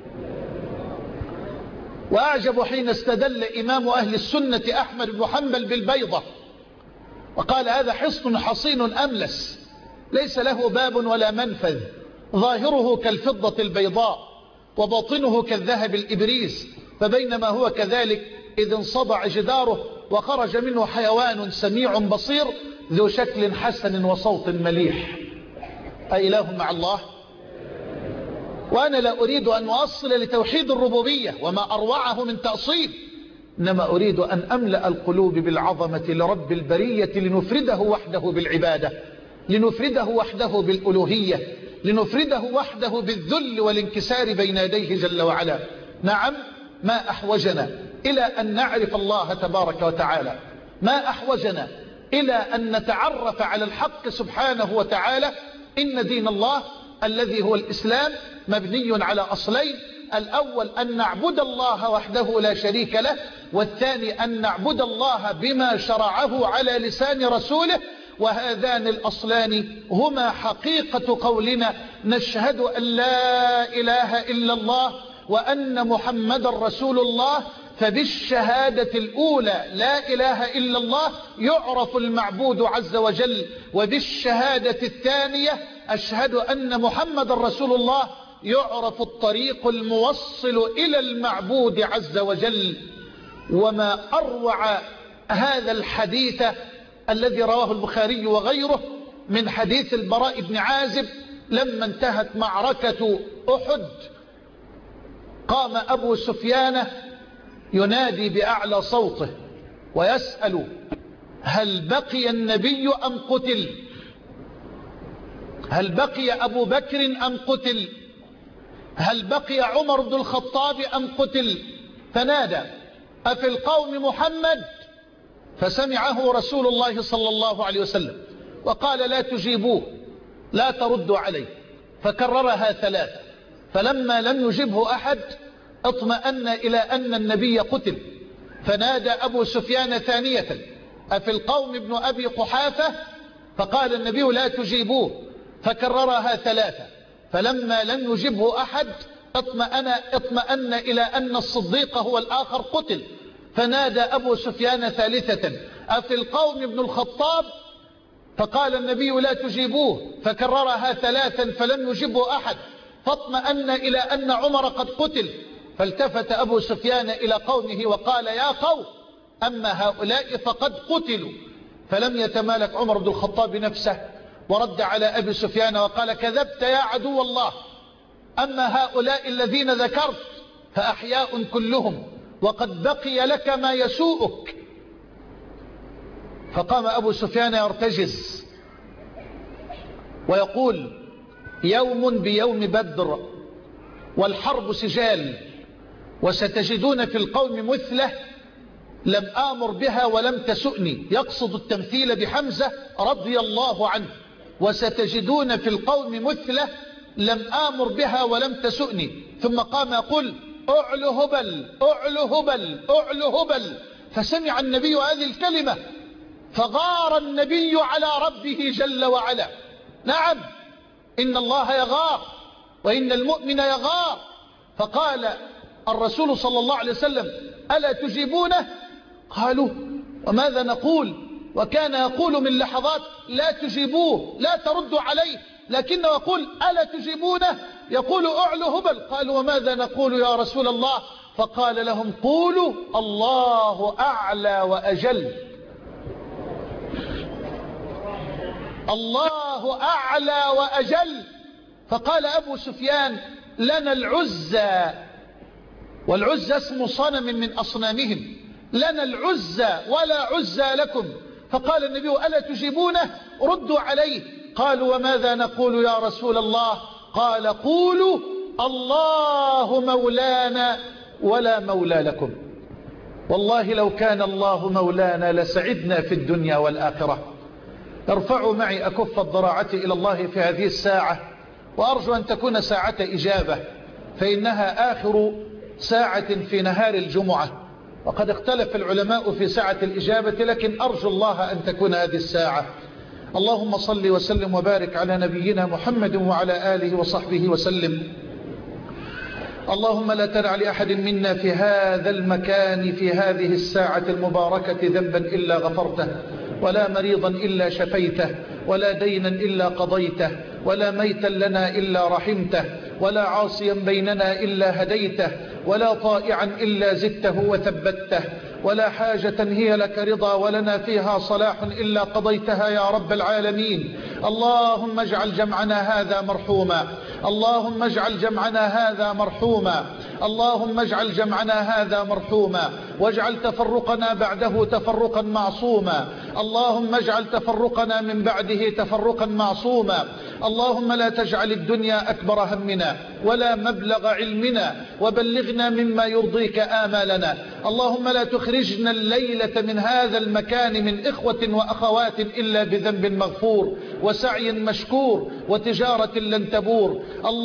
وأعجب حين استدل إمام أهل السنة أحمد بن حنبل بالبيضة وقال: هذا حصن حصين أملس ليس له باب ولا منفذ، ظاهره كالفضة البيضاء وباطنه كالذهب الإبريز، فبينما هو كذلك إذ انصدع جداره وخرج منه حيوان سميع بصير ذو شكل حسن وصوت مليح. أإله مع الله؟ وأنا لا أريد أن أوصل لتوحيد الربوبية وما أروعه من تأصيل، إنما أريد أن أملأ القلوب بالعظمة لرب البرية، لنفرده وحده بالعبادة، لنفرده وحده بالألوهية، لنفرده وحده بالذل والانكسار بين يديه جل وعلا. نعم، ما أحوجنا إلى أن نعرف الله تبارك وتعالى، ما أحوجنا إلى أن نتعرف على الحق سبحانه وتعالى. إن دين الله الذي هو الإسلام مبني على أصلين: الأول أن نعبد الله وحده لا شريك له، والثاني أن نعبد الله بما شرعه على لسان رسوله. وهذان الأصلان هما حقيقة قولنا: نشهد أن لا إله إلا الله وأن محمد رسول الله. فبالشهادة الأولى لا إله إلا الله يعرف المعبود عز وجل، وبالشهادة الثانية أشهد أن محمد رسول الله يعرف الطريق الموصل إلى المعبود عز وجل. وما أروع هذا الحديث الذي رواه البخاري وغيره من حديث البراء بن عازب: لما انتهت معركة أحد قام أبو سفيان ينادي بأعلى صوته ويسأل: هل بقي النبي أم قتل؟ هل بقي أبو بكر أم قتل؟ هل بقي عمر بن الخطاب أم قتل؟ فنادى: أفي القوم محمد؟ فسمعه رسول الله صلى الله عليه وسلم وقال: لا تجيبوه، لا تردوا عليه. فكررها ثلاثة، فلما لم يجبه أحد اطمأن إلى أن النبي قتل، فنادى أبو سفيان ثانية: أفي القوم ابن أبي قحافة؟ فقال النبي: لا تجيبوه. فكررها ثلاثة، فلما لم يجبه أحد اطمأن, اطمأن إلى أن الصديق هو الآخر قتل، فنادى أبو سفيان ثالثة: أفي القوم ابن الخطاب؟ فقال النبي: لا تجيبوه. فكررها ثلاثا فلم يجبه أحد، فاطمأن إلى أن عمر قد قتل. فالتفت أبو سفيان إلى قومه وقال: يا قوم، أما هؤلاء فقد قتلوا. فلم يتمالك عمر بن الخطاب نفسه ورد على أبي سفيان وقال: كذبت يا عدو الله، أما هؤلاء الذين ذكرت فأحياء كلهم، وقد بقي لك ما يسوءك. فقام أبو سفيان يرتجز ويقول: يوم بيوم بدر والحرب سجال، وستجدون في القوم مثله لم آمر بها ولم تسؤني، يقصد التمثيل بحمزة رضي الله عنه. وستجدون في القوم مثله لم آمر بها ولم تسؤني. ثم قام يقول: أعلو هبل أعلو هبل أعلو هبل. فسمع النبي هذه الكلمة فغار النبي على ربه جل وعلا. نعم، إن الله يغار، وإن المؤمن يغار، فقال الرسول صلى الله عليه وسلم: ألا تجيبونه؟ قالوا: وماذا نقول؟ وكان يقول من لحظات: لا تجيبوه، لا تردوا عليه، لكنه يقول: ألا تجيبونه؟ يقول: أعلو هبل. قالوا: وماذا نقول يا رسول الله؟ فقال لهم: قولوا: الله أعلى وأجل. الله أعلى وأجل. فقال أبو سفيان: لنا العزى، والعزى اسم صنم من أصنامهم، لنا العزى ولا عزى لكم. فقال النبي: ألا تجيبونه؟ ردوا عليه. قالوا: وماذا نقول يا رسول الله؟ قال: قولوا: الله مولانا ولا مولى لكم. والله لو كان الله مولانا لسعدنا في الدنيا والآخرة. ارفعوا معي أكف الضراعة إلى الله في هذه الساعة، وأرجو أن تكون ساعة إجابة، فإنها آخر ساعة في نهار الجمعة، وقد اختلف العلماء في ساعة الإجابة، لكن أرجو الله أن تكون هذه الساعة. اللهم صل وسلم وبارك على نبينا محمد وعلى آله وصحبه وسلم. اللهم لا تدع لأحد منا في هذا المكان في هذه الساعة المباركة ذنبا إلا غفرته، ولا مريضا إلا شفيته، ولا دينا إلا قضيته، ولا ميتا لنا إلا رحمته، ولا عاصيا بيننا إلا هديته، ولا طائعا إلا زدته وثبته، ولا حاجة هي لك رضا ولنا فيها صلاح إلا قضيتها يا رب العالمين. اللهم اجعل جمعنا هذا مرحوما، اللهم اجعل جمعنا هذا مرحوما، اللهم اجعل جمعنا هذا مرحوما، واجعل تفرقنا بعده تفرقا معصوما، اللهم اجعل تفرقنا من بعده تفرقا معصوما. اللهم لا تجعل الدنيا أكبر همنا ولا مبلغ علمنا، وبلغنا مما يرضيك آمالنا. اللهم لا تخرجنا الليلة من هذا المكان من إخوة وأخوات إلا بذنب مغفور، وسعي مشكور، وتجارة لن تبور.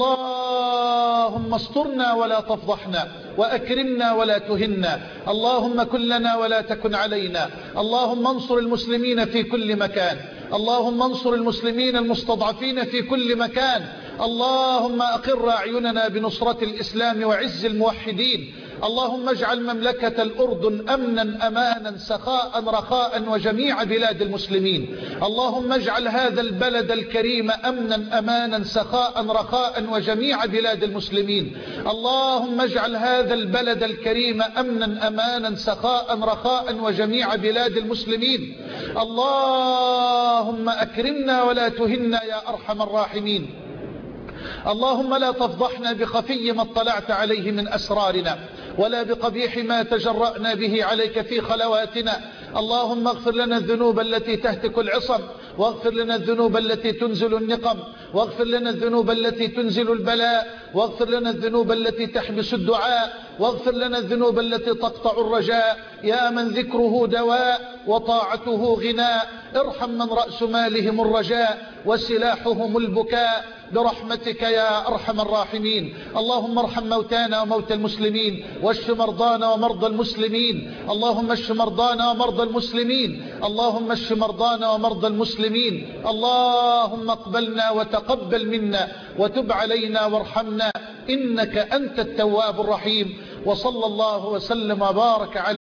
اللهم استرنا ولا تفضحنا، وأكرمنا ولا تهنا. اللهم كن لنا ولا تكن علينا. اللهم انصر المسلمين في كل مكان، اللهم انصر المسلمين المستضعفين في كل مكان. اللهم أقر أعيننا بنصرة الإسلام وعز الموحدين. اللهم اجعل مملكة الأردن أمنا أمانا سخاء رخاء وجميع بلاد المسلمين. اللهم اجعل هذا البلد الكريم أمنا أمانا سخاء رخاء وجميع بلاد المسلمين. اللهم اجعل هذا البلد الكريم أمنا أمانا سخاء رخاء وجميع بلاد المسلمين. اللهم أكرمنا ولا تهنا يا أرحم الراحمين. اللهم لا تفضحنا بخفي ما اطلعت عليه من أسرارنا، ولا بقبيح ما تجرأنا به عليك في خلواتنا. اللهم اغفر لنا الذنوب التي تهتك العصم، واغفر لنا الذنوب التي تنزل النقم، واغفر لنا الذنوب التي تنزل البلاء، واغفر لنا الذنوب التي تحبس الدعاء، واغفر لنا الذنوب التي تقطع الرجاء. يا من ذكره دواء وطاعته غناء، ارحم من رأس مالهم الرجاء وسلاحهم البكاء برحمتك يا أرحم الراحمين. اللهم ارحم موتانا وموتى المسلمين، واشف مرضانا ومرضى المسلمين. اللهم اشف مرضانا ومرضى المسلمين، اللهم اشف مرضانا ومرضى المسلمين. اللهم اقبلنا وتقبل منا، وتب علينا وارحمنا، إنك أنت التواب الرحيم. وصلى الله وسلم وبارك على